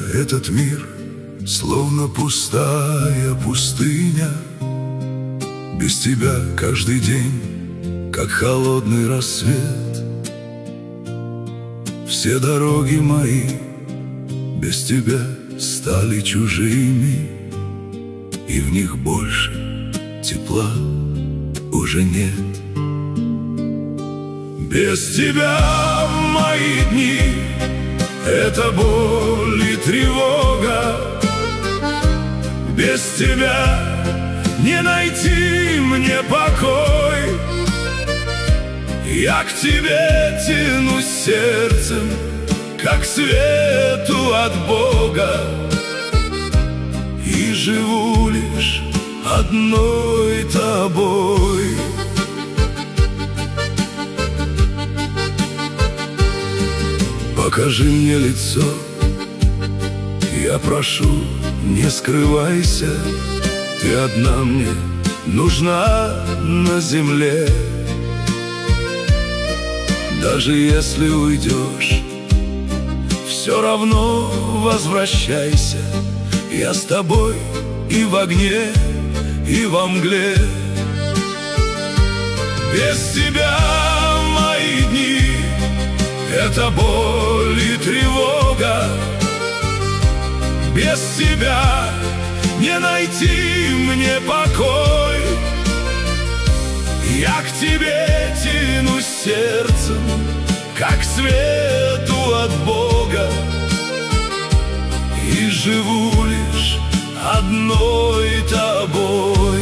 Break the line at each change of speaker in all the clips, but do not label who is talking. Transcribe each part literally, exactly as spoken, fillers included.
этот мир словно пустая пустыня. Без тебя каждый день, как холодный рассвет. Все дороги мои без тебя стали чужими, и в них больше тепла уже нет. Без тебя мои дни — это боль и тревога. Без тебя не найти мне покой. Я к тебе тянусь сердцем, как к свету от Бога, и живу лишь одной тобой. Покажи мне лицо, я прошу, не скрывайся. Ты одна мне нужна на земле. Даже если уйдешь, все равно возвращайся. Я с тобой и в огне, и во мгле. Без тебя мои дни — это боль и тревога. Без тебя не найти мне покой. Я к тебе тянусь сердцем, как к свету от Бога, и живу лишь одной тобой.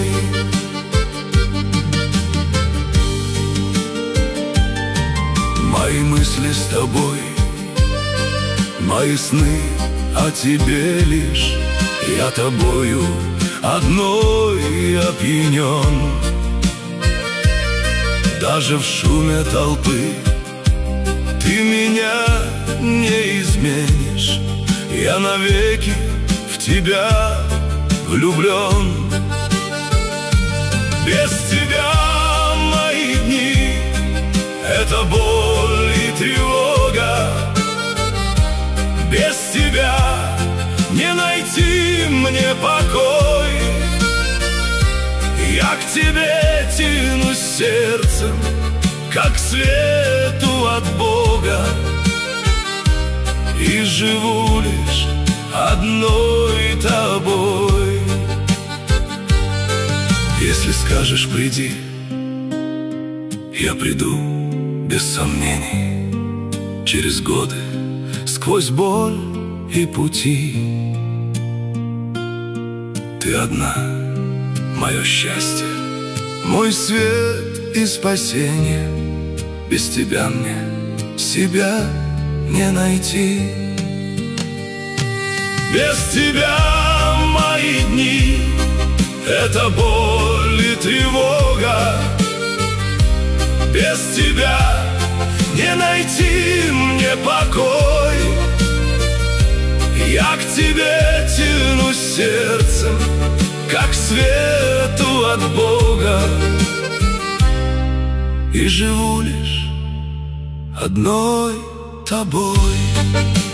Мои мысли с тобой, мои сны о тебе лишь. Я тобою одной опьянен. Даже в шуме толпы ты меня не изменишь. Я навеки в тебя влюблен. Без тебя мои дни — это боль и тревога. Без тебя не найти мне покой. Я к тебе тянусь сердцем, как к свету от Бога, и живу лишь одной тобой. Если скажешь приди, я приду без сомнений. Через годы, сквозь боль и пути. Ты одна, мое счастье, мой свет и спасение. Без тебя мне себя не найти. Без тебя мои дни — это боль и тревога. Без тебя не найти мне покой. Я к тебе тянусь сердцем, как к свету от Бога, и живу лишь одной тобой.